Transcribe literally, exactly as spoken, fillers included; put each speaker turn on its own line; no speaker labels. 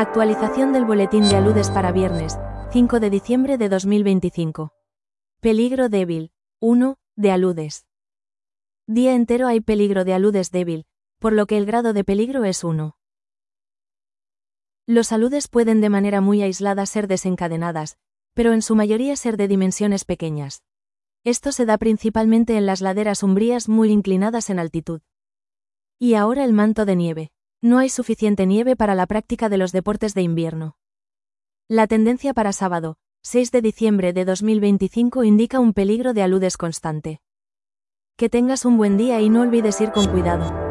Actualización del boletín de aludes para viernes, cinco de diciembre de dos mil veinticinco. Peligro débil. uno. De aludes. Día entero hay peligro de aludes débil, por lo que el grado de peligro es uno. Los aludes pueden de manera muy aislada ser desencadenadas, pero en su mayoría ser de dimensiones pequeñas. Esto se da principalmente en las laderas umbrías muy inclinadas en altitud. Y ahora el manto de nieve. No hay suficiente nieve para la práctica de los deportes de invierno. La tendencia para sábado, seis de diciembre de dos mil veinticinco indica un peligro de aludes constante. Que tengas un buen día y no olvides ir con cuidado.